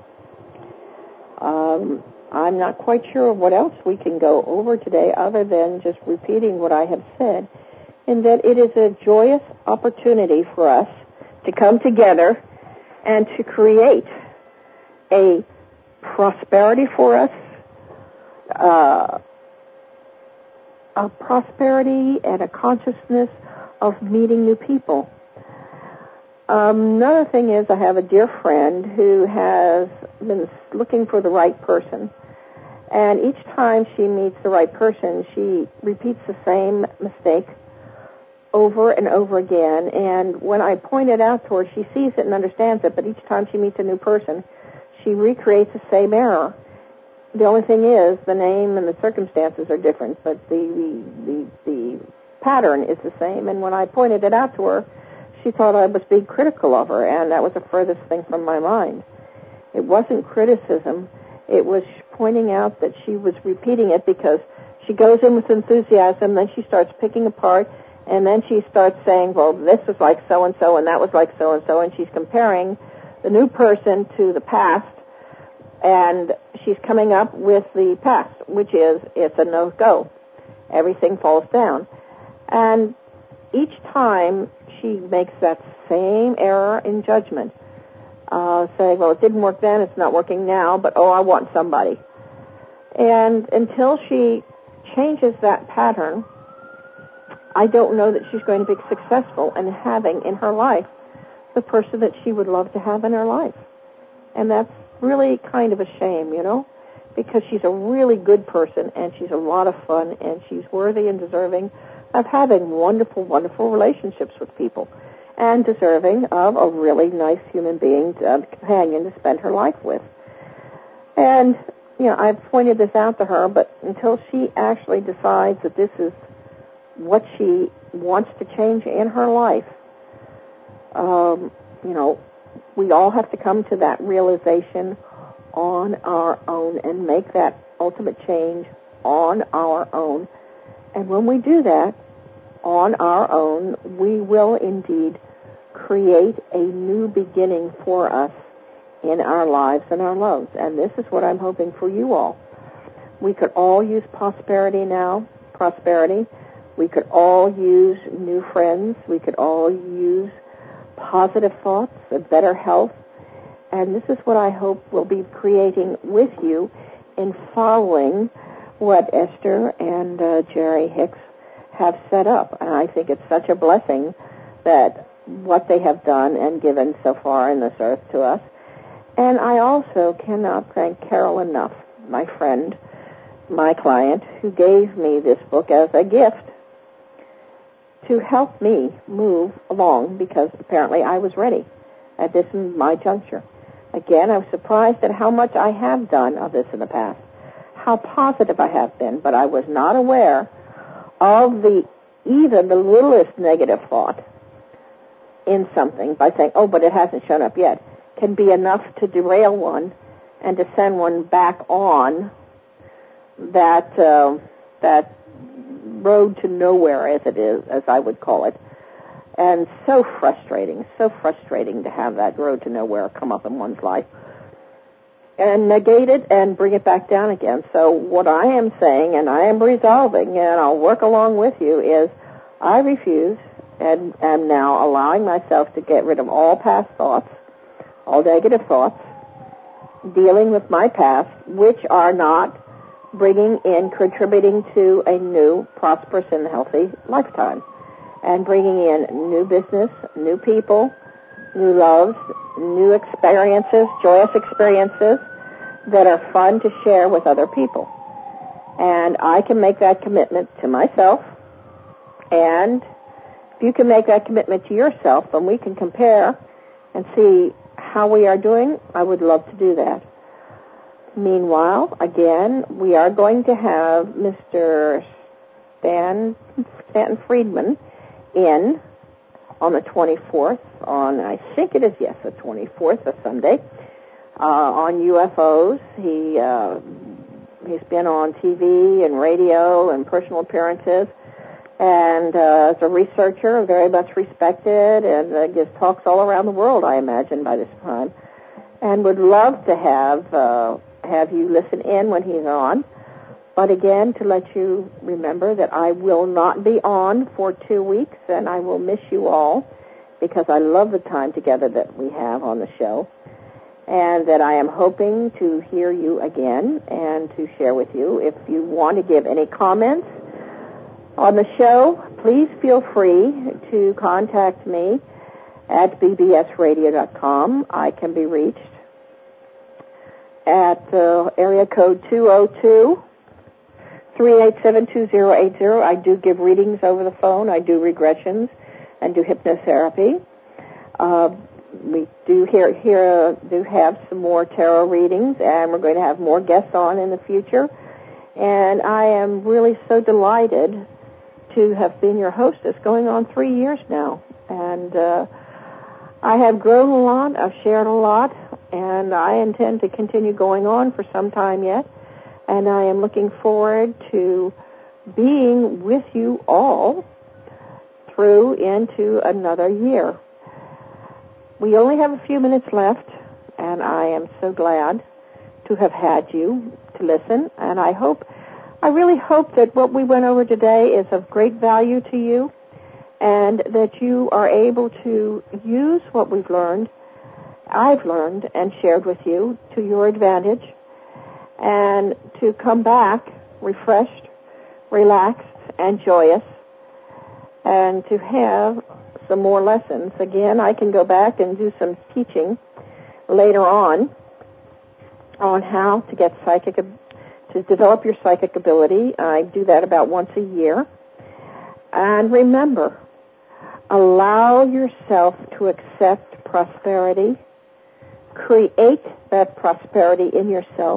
[SPEAKER 1] Um, I'm not quite sure what else we can go over today other than just repeating what I have said, in that it is a joyous opportunity for us to come together and to create a prosperity for us, uh, a prosperity and a consciousness of meeting new people. Um, another thing is, I have a dear friend who has been looking for the right person, and each time she meets the right person, she repeats the same mistake over and over again. And when I point it out to her, she sees it and understands it, but each time she meets a new person, she recreates the same error. The only thing is, the name and the circumstances are different, but the, the, the, the pattern is the same. And when I pointed it out to her, she thought I was being critical of her, and that was the furthest thing from my mind. It wasn't criticism. It was pointing out that she was repeating it because she goes in with enthusiasm, then she starts picking apart, and then she starts saying, well, this was like so-and-so, and that was like so-and-so, and she's comparing the new person to the past, and she's coming up with the past, which is, it's a no-go. Everything falls down. And each time she makes that same error in judgment, uh, saying, well, it didn't work then, it's not working now, but, oh, I want somebody. And until she changes that pattern, I don't know that she's going to be successful in having in her life the person that she would love to have in her life. And that's really kind of a shame, you know, because she's a really good person, and she's a lot of fun, and she's worthy and deserving of having wonderful, wonderful relationships with people, and deserving of a really nice human being, a companion to spend her life with. And, you know, I've pointed this out to her, but until she actually decides that this is what she wants to change in her life, um, you know, we all have to come to that realization on our own and make that ultimate change on our own. And when we do that on our own, we will indeed create a new beginning for us in our lives and our loves. And this is what I'm hoping for you all. We could all use prosperity now, prosperity, We could all use new friends. We could all use positive thoughts, a better health. And this is what I hope we'll be creating with you in following what Esther and uh, Jerry Hicks have set up. And I think it's such a blessing that what they have done and given so far in this earth to us. And I also cannot thank Carol enough, my friend, my client, who gave me this book as a gift to help me move along, because apparently I was ready at this my juncture. Again, I was surprised at how much I have done of this in the past, how positive I have been, but I was not aware of the even the littlest negative thought in something by saying, oh, but it hasn't shown up yet, can be enough to derail one and to send one back on that uh, that road to nowhere, as it is, as I would call it. And so frustrating, so frustrating to have that road to nowhere come up in one's life and negate it and bring it back down again. So what I am saying, and I am resolving, and I'll work along with you, is I refuse and am now allowing myself to get rid of all past thoughts, all negative thoughts, dealing with my past, which are not bringing in, contributing to a new, prosperous, and healthy lifetime, and bringing in new business, new people, new loves, new experiences, joyous experiences that are fun to share with other people. And I can make that commitment to myself, and if you can make that commitment to yourself, then we can compare and see how we are doing. I would love to do that. Meanwhile, again, we are going to have Mister Stan, Stanton Friedman in on the twenty-fourth, on, I think it is, yes, the twenty-fourth, a Sunday, uh, on U F Os. He, uh, he's been on T V and radio and personal appearances, and uh, as a researcher, very much respected, and uh, gives talks all around the world, I imagine, by this time, and would love to have uh, have you listen in when he's on. But again, to let you remember that I will not be on for two weeks, and I will miss you all, because I love the time together that we have on the show, and that I am hoping to hear you again and to share with you. If you want to give any comments on the show, please feel free to contact me at b b s radio dot com. I can be reached at uh, area code two oh two, three eight seven, two oh eight oh. I do give readings over the phone. I do regressions and do hypnotherapy. Uh, we do here, here uh, do have some more tarot readings, and we're going to have more guests on in the future. And I am really so delighted to have been your hostess, going on three years now. And uh, I have grown a lot. I've shared a lot, and I intend to continue going on for some time yet. And I am looking forward to being with you all through into another year. We only have a few minutes left, and I am so glad to have had you to listen. And I hope, I really hope that what we went over today is of great value to you, and that you are able to use what we've learned, I've learned and shared with you, to your advantage, and to come back refreshed, relaxed, and joyous, and to have some more lessons. Again, I can go back and do some teaching later on on how to get psychic, to develop your psychic ability. I do that about once a year. And remember, allow yourself to accept prosperity. Create that prosperity in yourself.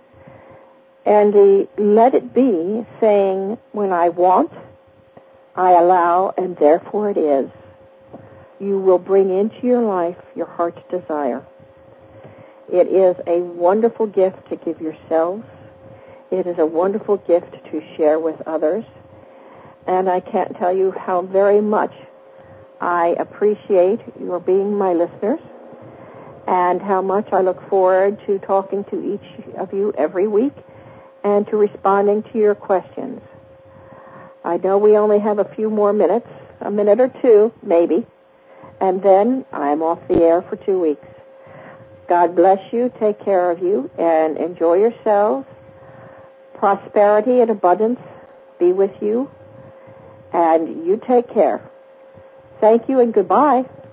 [SPEAKER 1] And uh, let it be saying, when I want, I allow, and therefore it is. You will bring into your life your heart's desire. It is a wonderful gift to give yourselves. It is a wonderful gift to share with others. And I can't tell you how very much I appreciate your being my listeners, and how much I look forward to talking to each of you every week and to responding to your questions. Uh, I know we only have a few more minutes, a minute or two, maybe, and then I'm off the air for two weeks. God bless you, take care of you, and enjoy yourselves. Prosperity and abundance be with you, and you take care. Thank you and goodbye.